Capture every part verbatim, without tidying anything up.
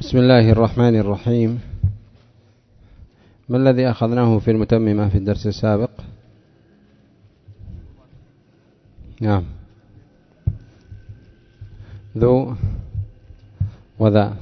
بسم الله الرحمن الرحيم. ما الذي أخذناه في المتممة في الدرس السابق؟ نعم، ذو وذا.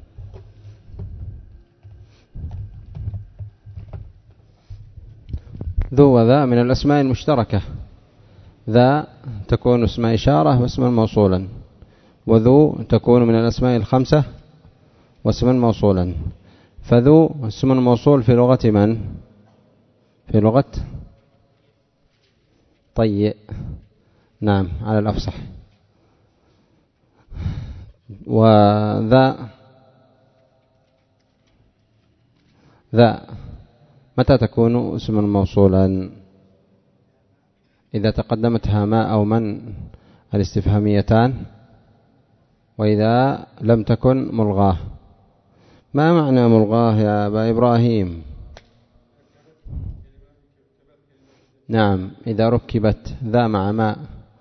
ذو وذا من الأسماء المشتركة. ذا تكون اسم إشارة واسما موصولا، وذو تكون من الأسماء الخمسة واسما موصولا. فذو اسم موصول في لغة من؟ في لغة طيء. نعم، على الأفصح. وذا ذا متى تكون اسما موصولا؟ إذا تقدمتها ما أو من الاستفهاميتان، وإذا لم تكن ملغاه. ما معنى ملغاه يا أبا إبراهيم؟ نعم، إذا ركبت ذا مع ما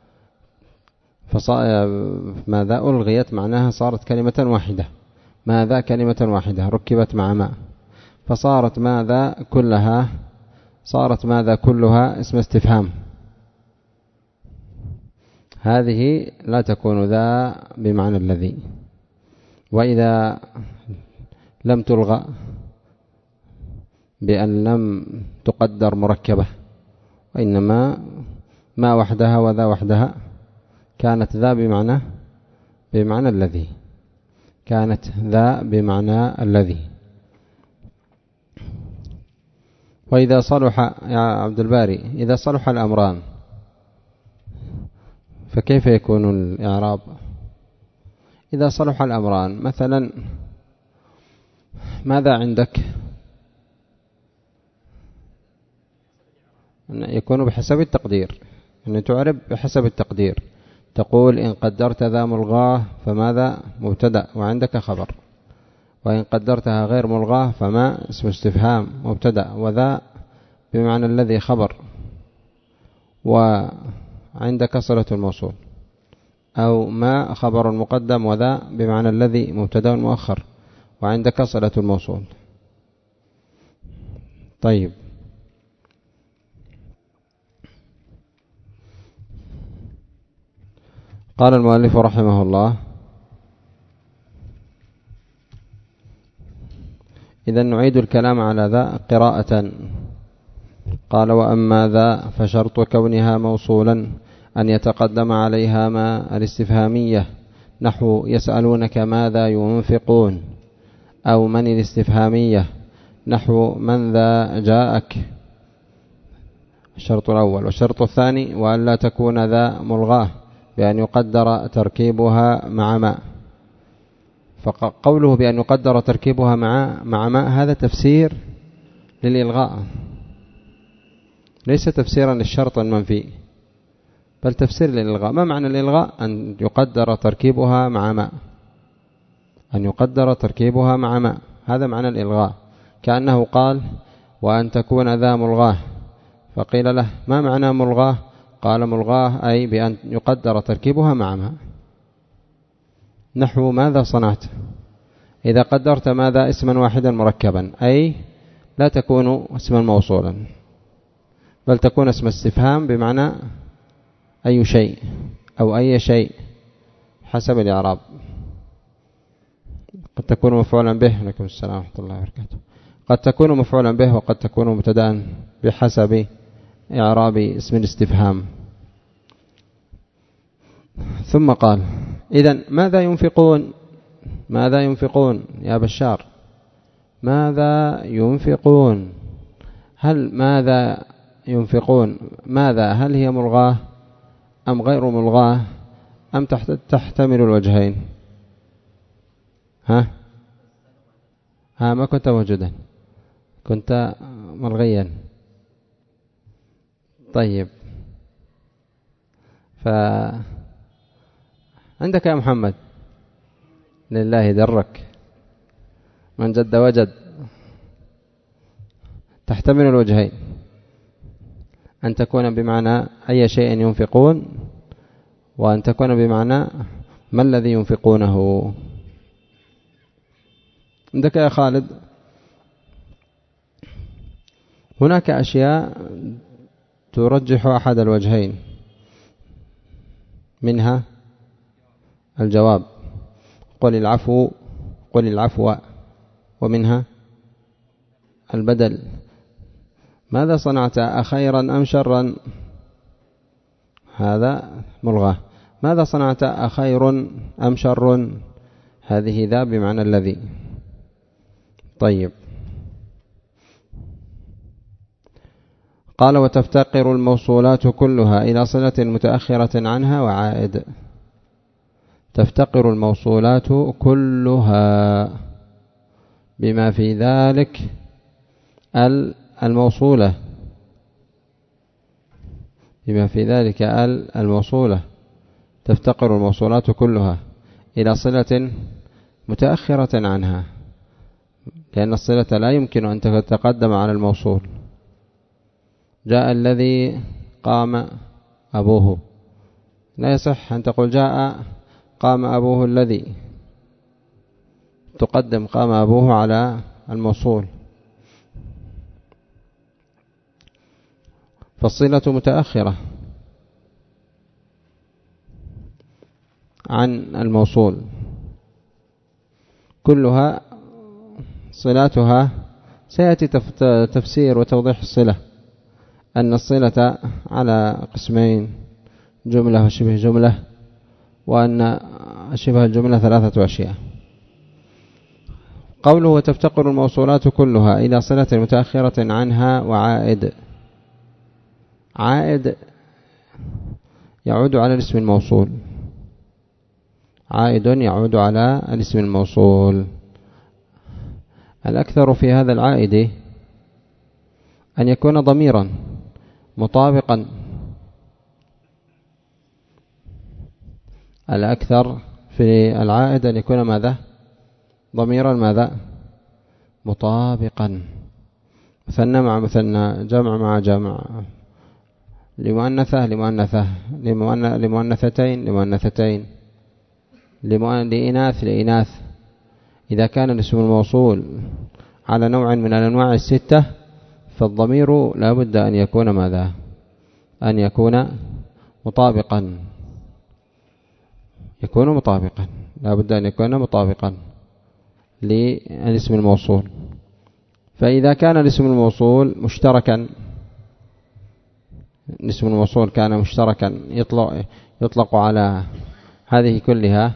ماذا ألغيت معناها صارت كلمة واحدة. ماذا كلمة واحدة ركبت مع ما، فصارت ماذا كلها صارت ماذا كلها اسم استفهام. هذه لا تكون ذا بمعنى الذي. وإذا لم تلغى بأن لم تقدر مركبة، وإنما ما وحدها وذا وحدها، كانت ذا بمعنى بمعنى الذي كانت ذا بمعنى الذي. وإذا صلح يا عبد الباري، إذا صلح الأمران فكيف يكون الإعراب؟ إذا صلح الأمران، مثلا ماذا عندك؟ يكون بحسب التقدير، أن تعرب بحسب التقدير. تقول إن قدرت ذا ملغاه فماذا مبتدأ وعندك خبر، وإن قدرتها غير ملغاه فما اسم استفهام مبتدأ، وذا بمعنى الذي خبر، وعندك صلة الموصول، أو ما خبر مقدم وذا بمعنى الذي مبتدأ مؤخر، وعندك صلة الموصول. طيب، قال المؤلف رحمه الله: إذا نعيد الكلام على ذا قراءة. قال: وأما ذا فشرط كونها موصولا أن يتقدم عليها ما الاستفهامية، نحو يسألونك ماذا ينفقون، أو من الاستفهامية، نحو من ذا جاءك. الشرط الأول. والشرط الثاني: وأن لا تكون ذا ملغاه بأن يقدر تركيبها مع ما. فقوله بأن يقدر تركيبها مع مع ما هذا تفسير للإلغاء، ليس تفسيرا للشرط المنفي، بل تفسير للإلغاء. ما معنى الإلغاء؟ أن يقدر تركيبها مع ما أن يقدر تركيبها مع ما هذا معنى الإلغاء. كأنه قال: وأن تكون ذا ملغاه، فقيل له: ما معنى ملغاه؟ قال: ملغاه أي بأن يقدر تركيبها مع ما. نحو ماذا صنعت؟ إذا قدرت ماذا اسما واحدا مركبا، أي لا تكون اسما موصولا، بل تكون اسم استفهام بمعنى أي شيء أو أي شيء حسب الإعراب. قد تكون مفعولا به. عليكم السلام ورحمة الله وبركاته. قد تكون مفعولا به، وقد تكون مبتدأ بحسب إعراب اسم الاستفهام. ثم قال: إذن ماذا ينفقون؟ ماذا ينفقون يا بشار؟ ماذا ينفقون؟ هل ماذا ينفقون ماذا هل هي ملغاه أم غير ملغاه أم تحتمل الوجهين؟ ها ها ما كنت موجودا، كنت ملغيا. طيب، فعندك يا محمد، لله درك، من جد وجد. تحتمل الوجهين، أن تكون بمعنى أي شيء ينفقون، وأن تكون بمعنى ما الذي ينفقونه. عندك يا خالد؟ هناك أشياء ترجح أحد الوجهين، منها الجواب قل العفو قل العفو، ومنها البدل ماذا صنعت أخيرا أم شرا؟ هذا ملغى. ماذا صنعت أخير أم شر؟ هذه ذا بمعنى الذي. طيب، قال وتفتقر الموصولات كلها إلى صلة متأخرة عنها وعائد. تفتقر الموصولات كلها بما في ذلك الموصولة بما في ذلك الموصولة تفتقر الموصولات كلها إلى صلة متأخرة عنها، لأن الصلة لا يمكن أن تتقدم على الموصول. جاء الذي قام أبوه، لا يصح أن تقول جاء قام أبوه الذي، تقدم قام أبوه على الموصول، فالصلة متأخرة عن الموصول كلها. صلاتها سيأتي تفسير وتوضيح الصلة، أن الصلة على قسمين، جملة وشبه جملة، وأن شبه الجملة ثلاثة أشياء. قوله وتفتقر الموصولات كلها إلى صلة متأخرة عنها وعائد. عائد يعود على الاسم الموصول، عائد يعود على الاسم الموصول. الأكثر في هذا العائد أن يكون ضميرا مطابقا، الأكثر في العائد أن يكون ماذا؟ ضميرا ماذا؟ مطابقا، مثنى مع مثنى، جمع مع جمع، لمؤنثة لمؤنثة، لمؤنثتين لمؤنثتين، لإناث لإناث. إذا كان الاسم الموصول على نوع من الأنواع الستة فالضمير لا بد أن يكون ماذا؟ أن يكون مطابقا، يكون مطابقا، لا بد أن يكون مطابقا للاسم الموصول. فإذا كان الاسم الموصول مشتركا، الاسم الموصول كان مشتركا يطلق, يطلق على هذه كلها،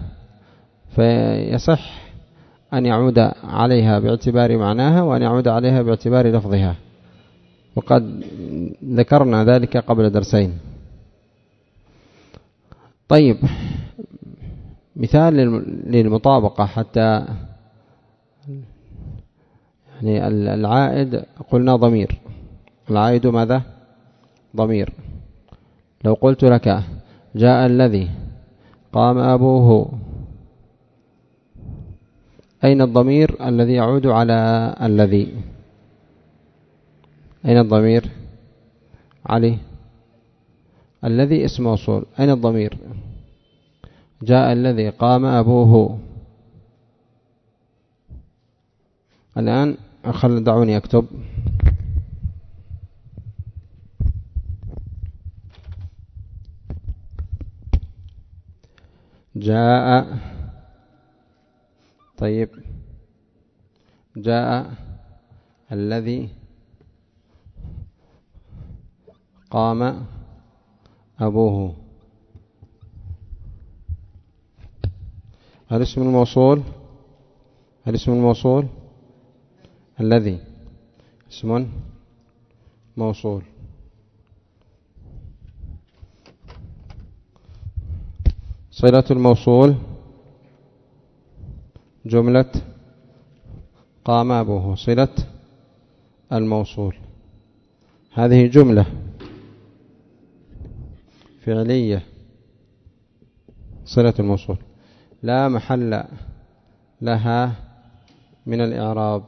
فيصح أن يعود عليها باعتبار معناها وأن يعود عليها باعتبار لفظها، وقد ذكرنا ذلك قبل درسين. طيب، مثال للمطابقة حتى يعني العائد قلنا ضمير، العائد ماذا؟ ضمير. لو قلت لك جاء الذي قام أبوه، أين الضمير الذي يعود على الذي؟ أين الضمير؟ علي الذي اسم موصول، أين الضمير؟ جاء الذي قام أبوه. الآن خل دعوني أكتب. جاء، طيب، جاء الذي قام أبوه. الاسم الموصول، الاسم الموصول الذي اسم موصول. صلة الموصول جملة قام أبوه، صلة الموصول هذه جملة فعلية، صلة الموصول لا محل لها من الإعراب.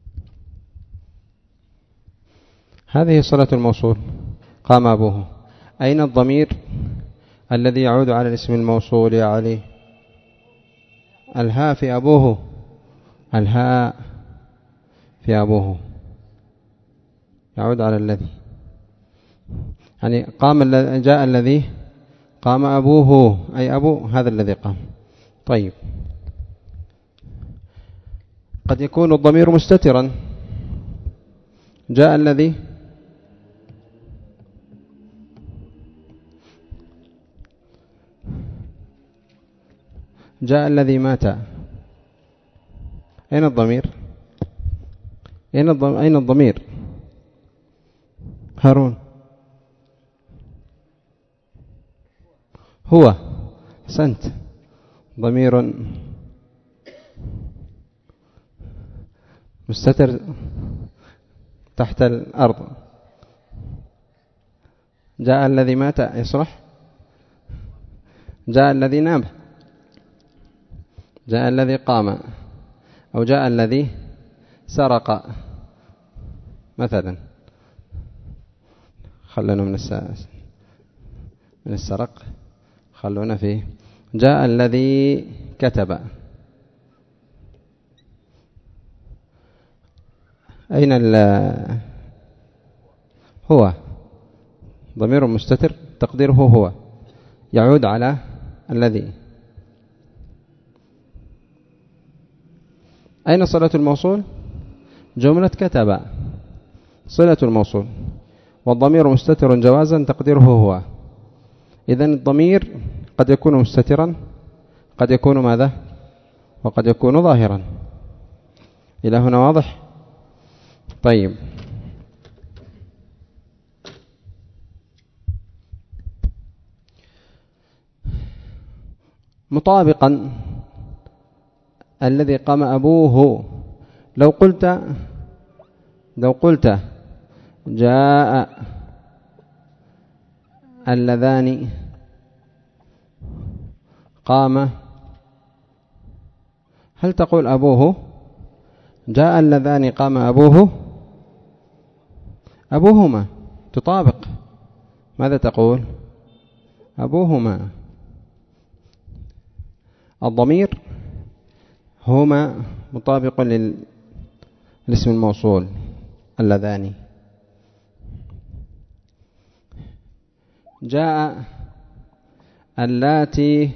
هذه صلة الموصول قام أبوه. أين الضمير الذي يعود على الاسم الموصول يا علي؟ الهاء في أبوه، الهاء في أبوه يعود على الذي، يعني قام جاء الذي قام أبوه، أي أبو هذا الذي قام. طيب قد يكون الضمير مستترا، جاء الذي جاء الذي مات، أين الضمير؟ أين الضمير؟ أين الضمير؟ هارون هو، أحسنت، ضمير مستتر تحت الأرض. جاء الذي مات يصلح، جاء الذي نام، جاء الذي قام، أو جاء الذي سرق مثلا، خلونا من من السرق، خلونا فيه. جاء الذي كتب، أين هو؟ ضمير مستتر تقديره هو، يعود على الذي. أين صلة الموصول؟ جملة كتب صلة الموصول، والضمير مستتر جوازا تقديره هو. إذن الضمير قد يكون مستترا، قد يكون ماذا؟ وقد يكون ظاهرا. إلى هنا واضح؟ طيب مطابقا الذي قام أبوه، لو قلت لو قلت جاء اللذان قام، هل تقول أبوه؟ جاء اللذان قام أبوه، أبوهما، تطابق. ماذا تقول؟ أبوهما. الضمير هما مطابق للاسم الموصول اللذان. جاء اللاتي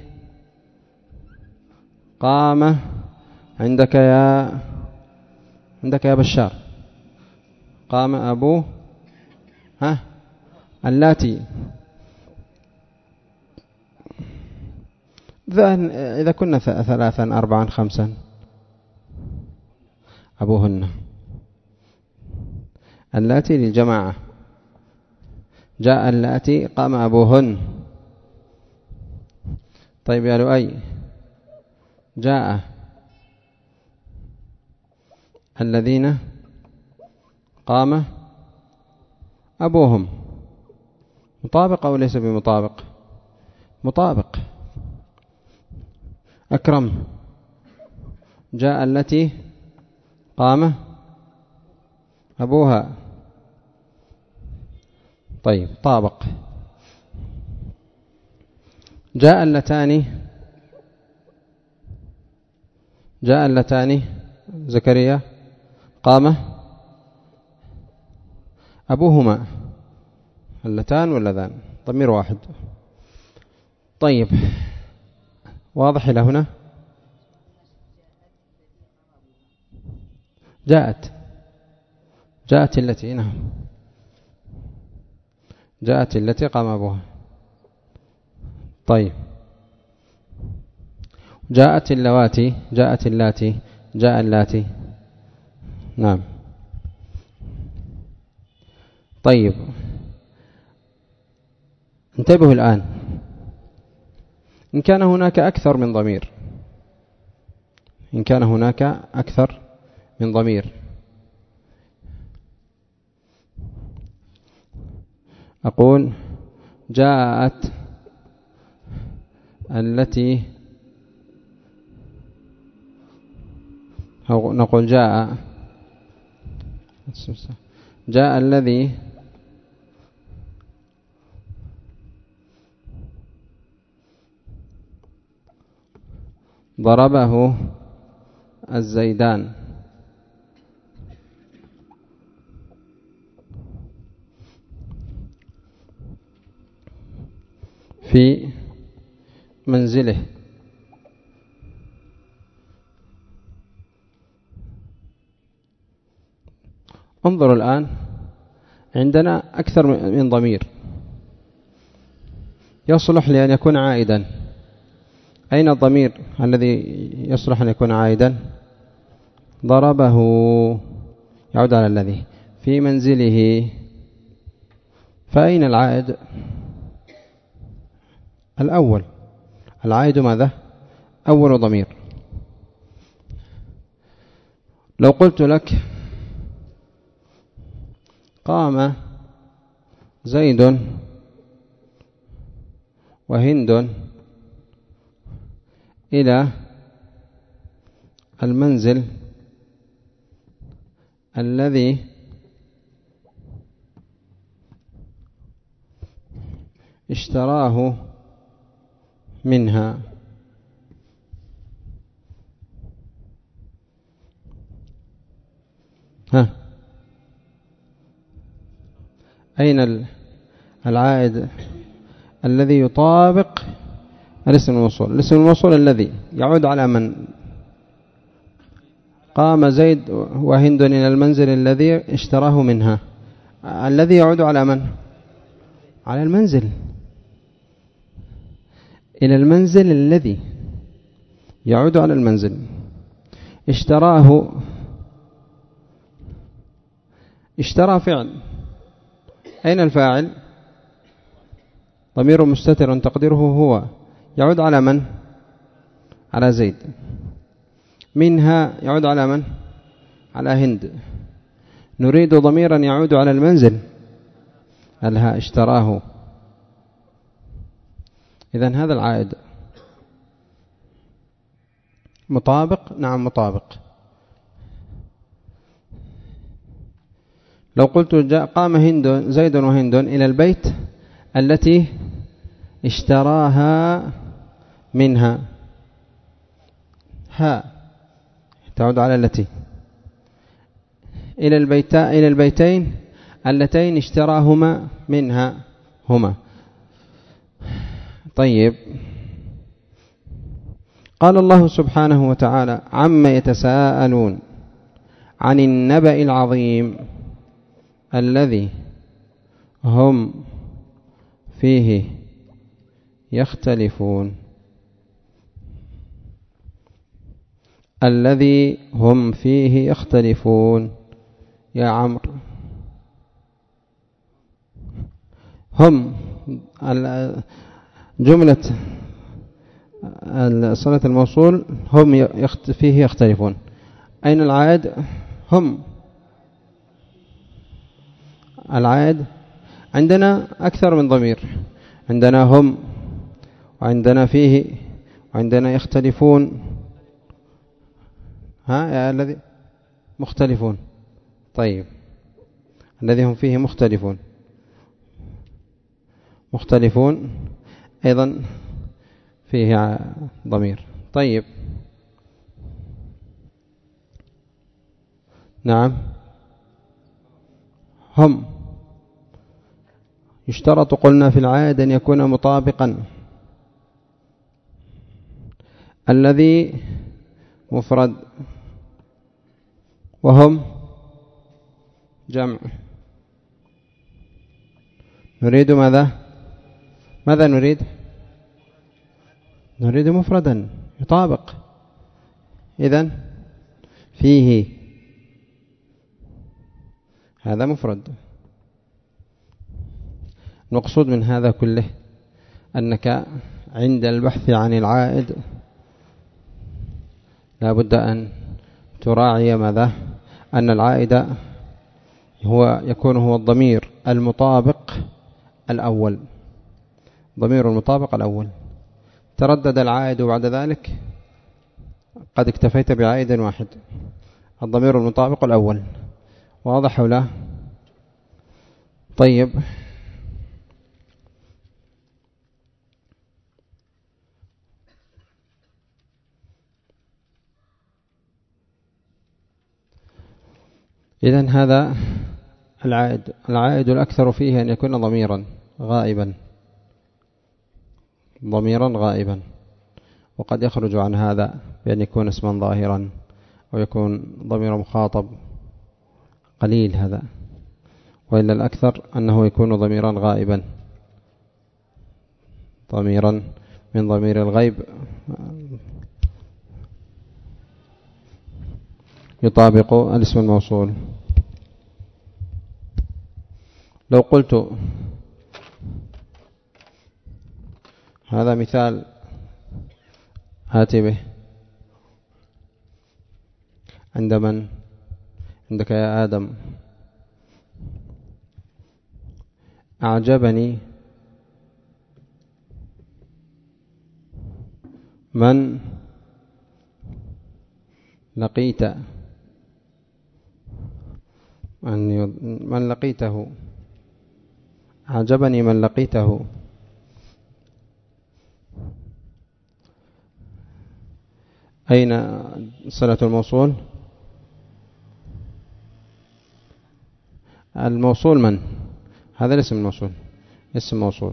قام عندك يا عندك يا بشار، قام أبوه، ها اللاتي. إذا كنا ثلاثا أربعا خمسا أبوهن، اللاتي للجماعة. جاء اللاتي قام أبوهن. طيب يا لؤي، جاء الذين قام أبوهم، مطابق أو ليس بمطابق؟ مطابق. أكرم، جاء التي قام أبوها. طيب طابق. جاء اللتان جاء اللتان زكريا قام أبوهما، اللتان واللذان ضمير واحد. طيب واضح إلى هنا؟ جاءت جاءت التي، نعم، جاءت التي قام أبوها. طيب جاءت اللواتي، جاءت اللاتي، جاء اللاتي، نعم. طيب انتبهوا الآن، إن كان هناك أكثر من ضمير، إن كان هناك أكثر من ضمير، أقول جاءت التي، أو نقول جاء جاء الذي ضربه الزيدان. في منزله. انظروا الآن، عندنا أكثر من ضمير يصلح لأن يكون عائدا. أين الضمير الذي يصلح أن يكون عائدا؟ ضربه يعود على الذي في منزله. فأين العائد؟ الأول. العائد ماذا؟ أول ضمير. لو قلت لك قام زيد وهند إلى المنزل الذي اشتراه منها. ها، أين العائد الذي يطابق الاسم الموصول؟ الاسم الموصول الذي يعود على من؟ قام زيد وهند إلى المنزل الذي اشتراه منها. الذي يعود على من؟ على المنزل. إلى المنزل الذي يعود على المنزل. اشتراه، اشترى فعل، أين الفاعل؟ ضمير مستتر تقديره هو، يعود على من؟ على زيد. منها يعود على من؟ على هند. نريد ضميرا يعود على المنزل، الها اشتراه. إذن هذا العائد مطابق؟ نعم مطابق. لو قلت جاء قام هند زيد وهند إلى البيت التي اشتراها منها، ها تعود على التي. إلى البيتين إلى البيتين اللتين اشتراهما منها هما. طيب، قال الله سبحانه وتعالى عما يتساءلون عن النبأ العظيم الذي هم فيه يختلفون. الذي هم فيه يختلفون يا عمرو. هم جملة صلة الموصول هم فيه يختلفون. أين العائد؟ هم. العائد عندنا أكثر من ضمير، عندنا هم وعندنا فيه وعندنا يختلفون. ها يا الذي مختلفون. طيب، الذي هم فيه مختلفون. مختلفون أيضا فيه ضمير. طيب، نعم هم يشترط قلنا في العائد أن يكون مطابقا. الذي مفرد وهم جمع. نريد ماذا؟ ماذا نريد؟ نريد مفردا يطابق. إذن فيه هذا مفرد. المقصود من هذا كله أنك عند البحث عن العائد لا بد أن تراعي ماذا؟ أن العائد هو يكون هو الضمير المطابق الأول. ضمير المطابق الأول. تردد العائد وبعد ذلك قد اكتفيت بعائد واحد، الضمير المطابق الأول. واضح ولا؟ طيب، إذن هذا العائد العائد الأكثر فيه أن يكون ضميرا غائبا ضميرا غائبا وقد يخرج عن هذا بأن يكون اسما ظاهرا أو يكون ضمير مخاطب قليل هذا، وإلا الأكثر أنه يكون ضميرا غائبا ضميرا من ضمير الغيب يطابق الاسم الموصول. لو قلت هذا مثال هاتي به عند من؟ عندك يا آدم. أعجبني من لقيت من لقيته أعجبني من لقيته. أين صلة الموصول؟ الموصول من؟ هذا الاسم الموصول اسم موصول.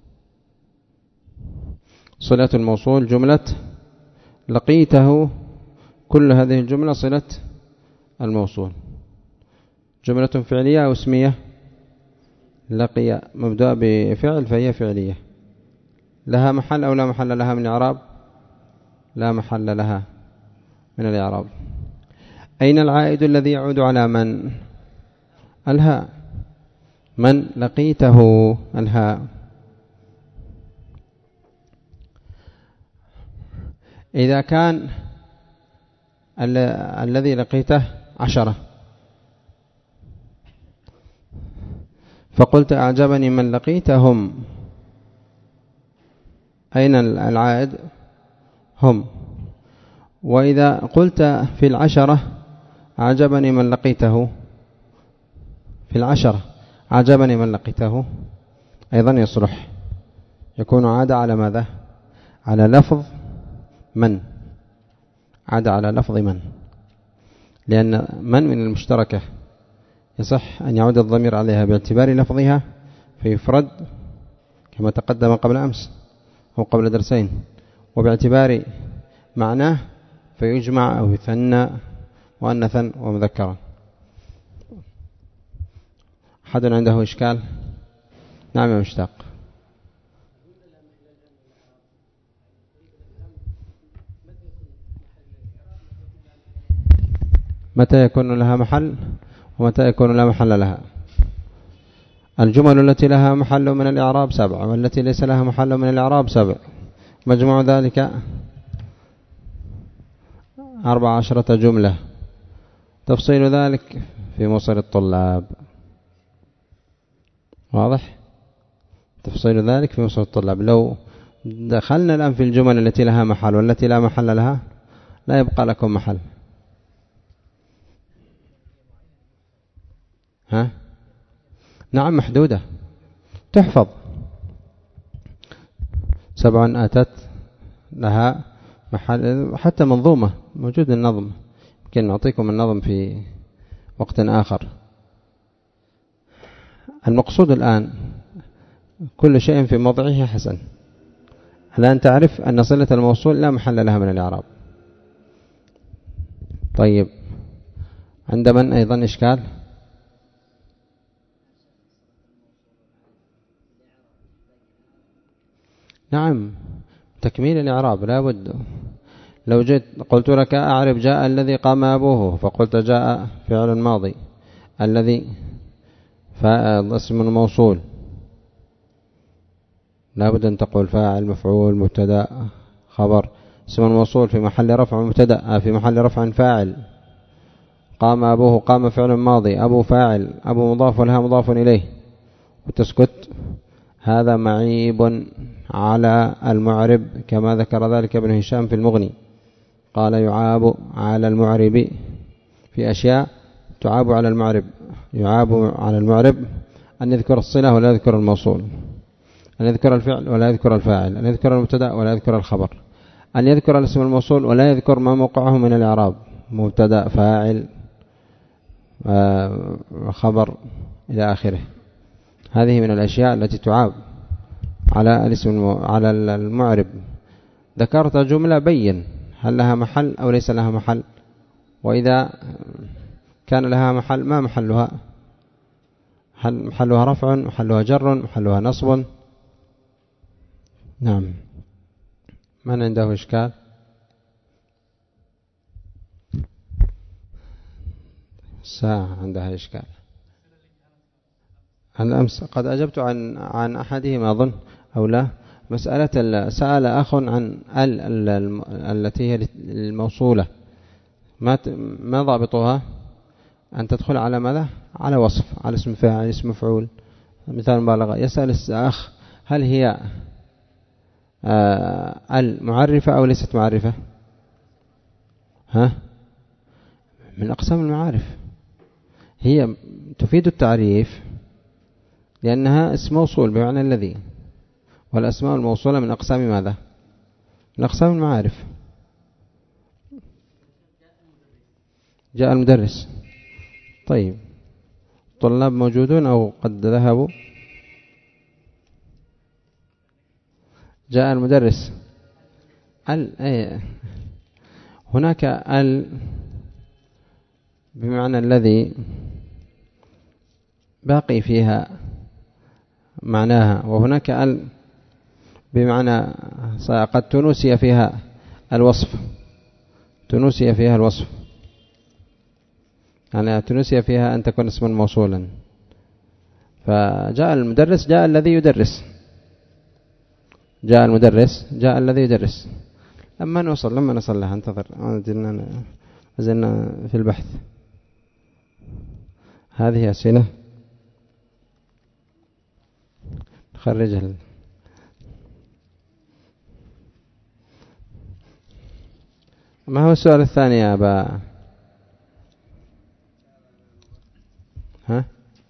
صلة الموصول جملة لقيته، كل هذه الجملة صلة الموصول. جملة فعلية أو اسمية؟ لقي مبدأ بفعل فهي فعلية. لها محل أو لا محل لها من الإعراب؟ لا محل لها من الإعراب. أين العائد الذي يعود على من؟ الهاء. من لقيته الهاء. إذا كان ال الذي لقيته عشرة فقلت أعجبني من لقيتهم، أين العائد؟ هم. وإذا قلت في العشرة أعجبني من لقيته، في العشرة أعجبني من لقيته أيضا يصلح، يكون عاد على ماذا؟ على لفظ من، عاد على لفظ من، لأن من من المشتركة يصح أن يعود الضمير عليها باعتبار لفظها فيفرد كما تقدم قبل أمس أو قبل درسين، وباعتبار معناه فيجمع أو يثنى مؤنثا ومذكرا. أحد عنده إشكال؟ نعم يا مشتاق. متى يكون لها محل ومتى يكون لا محل لها؟ الجمل التي لها محل من الإعراب سبع، والتي ليس لها محل من الإعراب سبع، مجموع ذلك أربع عشرة جملة. تفصيل ذلك في مصر الطلاب، واضح؟ تفصيل ذلك في مصر الطلاب. لو دخلنا الآن في الجمل التي لها محل والتي لا محل لها لا يبقى لكم محل. ها؟ نعم محدودة تحفظ. سبع أتت لها محل، حتى منظومة موجود النظم، يمكن نعطيكم النظم في وقت آخر. المقصود الآن كل شيء في موضعه حسن. الآن تعرف أن صلة الموصول لا محل لها من الإعراب. طيب عند من أيضا إشكال؟ نعم تكميل الإعراب لا بد. لو جئت قلت لك أعرف جاء الذي قام أبوه، فقلت جاء فعل ماضي، الذي اسم موصول، لا بد أن تقول فاعل مفعول مبتدا خبر. اسم الموصول في محل رفع مبتدا، في محل رفع فاعل. قام أبوه، قام فعل ماضي، أبو فاعل، أبو مضاف لها مضاف إليه، وتسكت. هذا معيب على المعرب كما ذكر ذلك ابن هشام في المغني، قال يعاب على المعرب في أشياء تعاب على المعرب. يعاب على المعرب أن يذكر الصلة ولا يذكر الموصول، أن يذكر الفعل ولا يذكر الفاعل، أن يذكر المبتدا ولا يذكر الخبر، أن يذكر الاسم الموصول ولا يذكر ما موقعه من الإعراب، مبتدا فاعل خبر إلى آخره. هذه من الأشياء التي تعاب على الاسم على المعرب. ذكرت جملة بين هل لها محل أو ليس لها محل، وإذا كان لها محل ما محلها؟ هل محلها رفع، محلها جر، محلها نصب؟ نعم. من عنده إشكال؟ الساعة عندها إشكال. أنا أمس قد أجبت عن عن أحدهما أظن أو لا. مسألة سأل أخ عن ال التي هي الموصولة، ما ما ضابطها؟ أن تدخل على ماذا؟ على وصف، على اسم فاعل، اسم مفعول، مثال مبالغة. يسأل الأخ هل هي المعرفة أو ليست معرفة؟ ها؟ من أقسام المعارف، هي تفيد التعريف لأنها اسم موصول بمعنى الذي، والأسماء الموصولة من أقسام ماذا؟ من أقسام المعارف. جاء المدرس. طيب، طلاب موجودون أو قد ذهبوا؟ جاء المدرس. ال أي هناك ال بمعنى الذي باقي فيها معناها، وهناك ال بمعنى قد تنسي فيها الوصف، تنسي فيها الوصف يعني تنسي فيها أن تكون اسما موصولا. فجاء المدرس، جاء الذي يدرس، جاء المدرس، جاء الذي يدرس. لما نوصل لما نصل لها انتظر، زلنا في البحث. هذه أسئلة خرجها. ما هو السؤال الثاني يا أبا؟ ها؟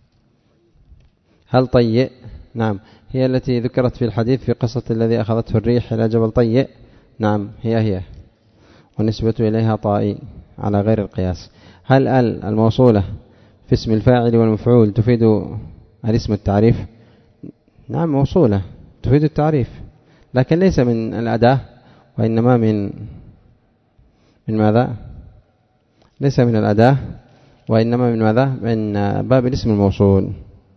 هل طيء؟ نعم، هي التي ذكرت في الحديث في قصة الذي أخذته الريح إلى جبل طيء. نعم، هي هي، والنسبة إليها طائي على غير القياس. هل ال الموصولة في اسم الفاعل والمفعول تفيد الاسم التعريف؟ نعم، موصولة تفيد التعريف، لكن ليس من الأداة، وإنما من من ماذا؟ ليس من الأداة، وإنما من ماذا؟ من باب الاسم الموصول.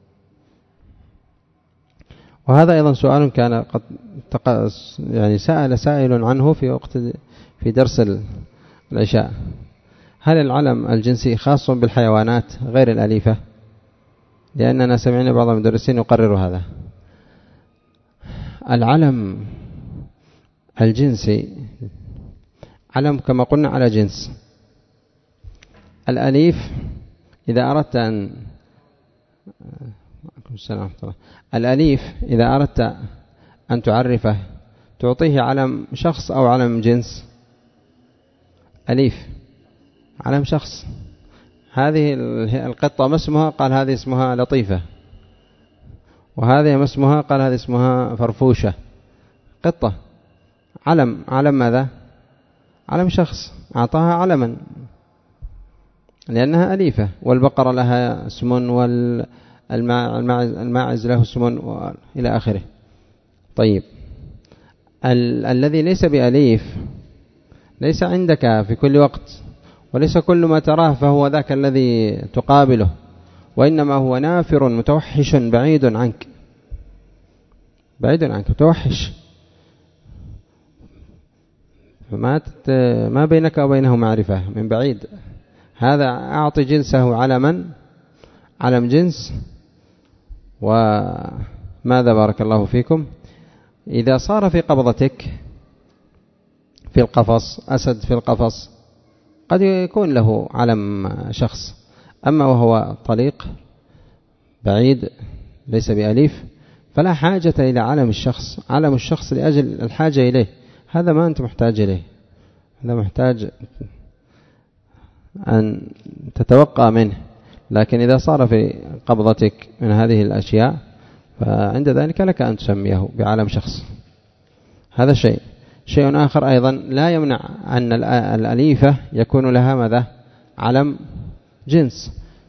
وهذا أيضا سؤال كان قد يعني سأل سائل عنه في وقت في درس العشاء. هل العلم الجنسي خاص بالحيوانات غير الأليفة؟ لأننا سمعنا بعض المدرسين يقرر هذا. العلم الجنسي علم كما قلنا على جنس. الأليف إذا أردت أن الأليف إذا أردت أن تعرفه تعطيه علم شخص أو علم جنس؟ أليف علم شخص. هذه القطة ما اسمها؟ قال هذه اسمها لطيفة. وهذه ما اسمها؟ قال هذه اسمها فرفوشة. قطة علم، علم ماذا؟ علم شخص، أعطاها علما لأنها أليفة. والبقرة لها اسم، والماعز له اسم، إلى آخره. طيب، ال الذي ليس بأليف ليس عندك في كل وقت، وليس كل ما تراه فهو ذاك الذي تقابله، وإنما هو نافر متوحش بعيد عنك، بعيد عنك متوحش، فما ما بينك وبينه معرفة من بعيد. هذا أعطي جنسه علما، علم جنس. وماذا بارك الله فيكم؟ إذا صار في قبضتك في القفص، أسد في القفص، قد يكون له علم شخص. أما وهو طليق بعيد ليس بأليف فلا حاجة إلى علم الشخص. علم الشخص لأجل الحاجة إليه، هذا ما أنت محتاج إليه، هذا محتاج أن تتوقع منه. لكن إذا صار في قبضتك من هذه الأشياء فعند ذلك لك أن تسميه بعلم شخص. هذا شيء. شيء آخر أيضا لا يمنع أن الأليفة يكون لها ماذا؟ علم جنس.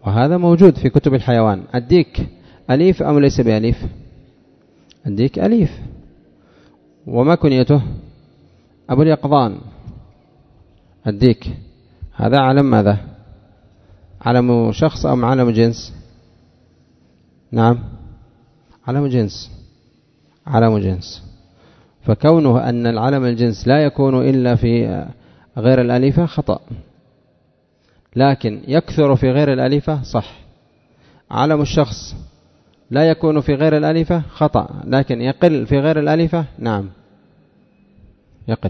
وهذا موجود في كتب الحيوان. الديك أليف أم ليس بأليف؟ الديك أليف. وما كنيته؟ أبو اليقظان. الديك هذا علم ماذا؟ علم شخص أم علم جنس؟ نعم علم جنس، علم جنس. فكونه أن العلم الجنس لا يكون إلا في غير الأليفة خطأ، لكن يكثر في غير الأليفة صح. علم الشخص لا يكون في غير الأليفة خطأ، لكن يقل في غير الأليفة نعم يقل.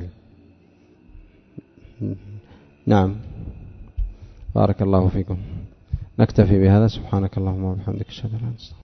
نعم بارك الله فيكم. نكتفي بهذا. سبحانك اللهم وبحمدك اشهد ان لا اله الا انت.